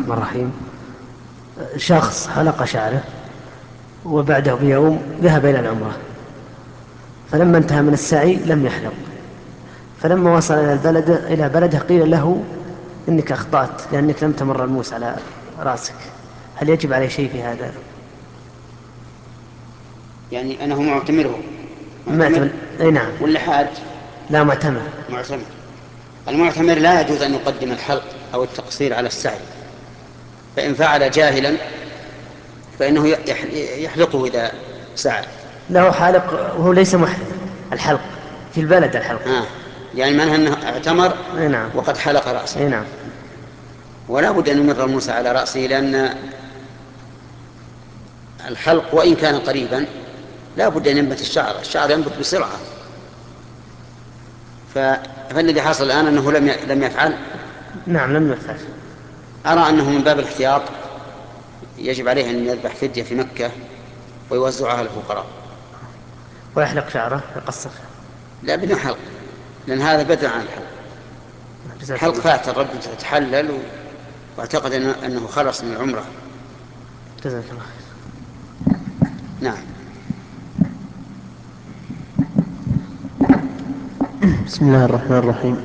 الرحمن الرحيم. شخص حلق شعره وبعده بيوم ذهب إلى العمرة، فلما انتهى من السعي لم يحلق، فلما وصل إلى بلده قيل له إنك أخطأت لأنك لم تمر الموس على رأسك، هل يجب عليه شيء في هذا؟ يعني أنه معتمره معتمر. أي نعم. ولا حاج؟ لا، معتمر. معتمر. المعتمر لا يجوز أن يقدم الحلق أو التقصير على السعي، فإن فعل جاهلا فإنه يحلقه إذا سعى. له حالق وهو ليس محرم، الحلق في البلد الحلق. يعني معنى أنه اعتمر أي نعم. وقد حلق رأسه. أي نعم. ولا بد أن يمر الموسى على رأسه، لأن الحلق وإن كان قريبا لا بد أن ينبت الشعر ينبت بسرعة. فالذي حصل الآن أنه لم يفعل. نعم، لم يفعل. أرى أنه من باب الاحتياط يجب عليه أن يذبح فدية في مكة ويوزعها على الفقراء. ويحلق شعره، يقصر. لا، بدون حلق، لأن هذا بدل عن الحلق. جزاك حلق الله. فات الرجل تتحلل واعتقد أنه خلص من العمرة. جزاك الله. نعم. بسم الله الرحمن الرحيم.